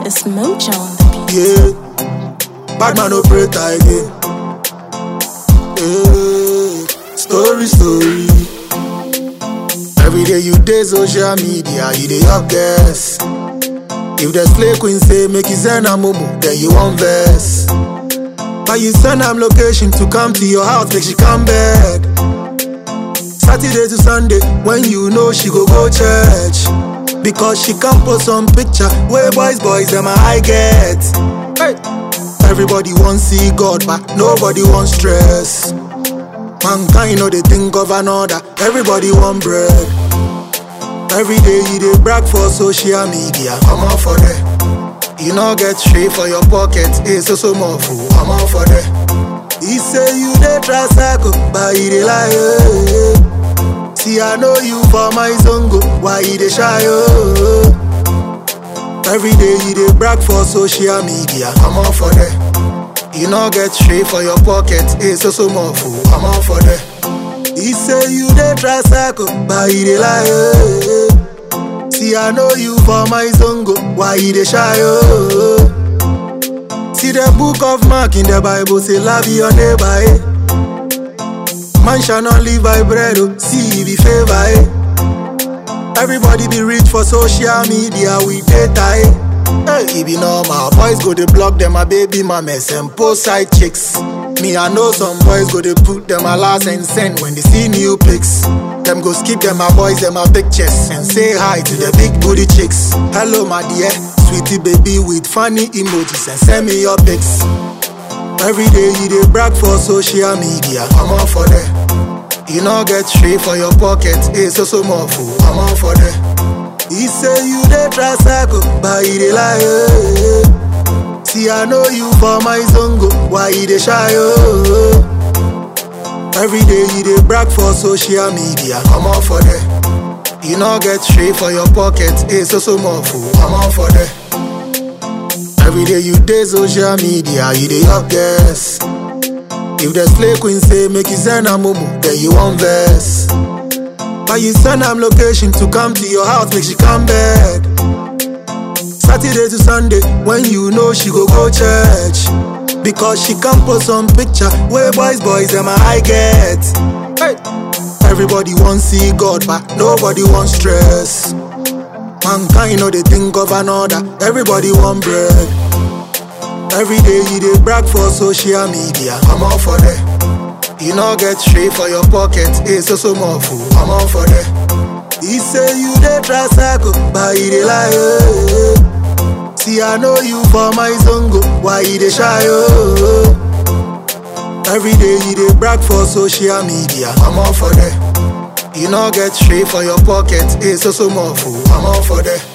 It's Mojo on the beat. Yeah, bad man operator again. Yeah, story. Every day you dey social media, you dey up guess. If the slay queen say make you send a mumu, then you want verse. But you send am location to come to your house, make she come back. Saturday to Sunday, when you know she go church. Because she can't post some picture where boys, them a high get. Hey. Everybody wants see God, but nobody wants stress. Mankind know they think of another. Everybody want bread. Every day you dey brag for social media. I'm all for that. You know get straight for your pocket. It's so more fool. I'm all for that. He say you dey try circle, but he dey lie. Yeah. See, I know you for my zongo. Why you dey shy? Oh. Every day you dey brag for social media. I'm all for that. You know get straight for your pocket. It's so more fool. I'm all for that. He say you dey try circle, but he dey lie. Oh. See, I know you for my zongo. Why you dey shy? Oh. See the book of Mark in the Bible say love your neighbor. Eh? Man shall not live by bread, oh. See be favor, eh? Everybody be rich for social media with data, eh? Hey, it be normal. Boys go to block them a baby mamas and post side chicks. Me, I know some boys go to put them a last and send when they see new pics. Them go skip them a boys, them a pictures and say hi to the big booty chicks. Hello, my dear, sweetie baby with funny emojis and send me your pics. Every day you dey brag for social media. I'm all for that. You know get straight for your pocket. It's so more fool. I'm all for that. He say you dey try circle, but he dey lie. Yeah. See, I know you for my zongo. Why you dey shy? Oh. Every day you dey brag for social media. I'm all for that. You know get straight for your pocket. It's so more fool. I'm all for that. Every day you dey social media, you dey up guess. If the slay queen say make you send a mumu, then you want verse. But you send am location to come to your house, make she come back. Saturday to Sunday, when you know she go church. Because she can't post some picture where boys, them a high get. Hey. Everybody wants see God, but nobody wants stress. Mankind know they think of another. Everybody want bread. Every day you dey brag for social media. I'm all for that. You know get straight for your pocket. It's so more fool. I'm all for that. He say you dey try circle, but he dey lie. Yeah. See, I know you for my zongo. Why you dey shy? Oh. Every day you dey brag for social media. I'm all for that. You know get straight for your pocket. It's so more fool. I'm all for that.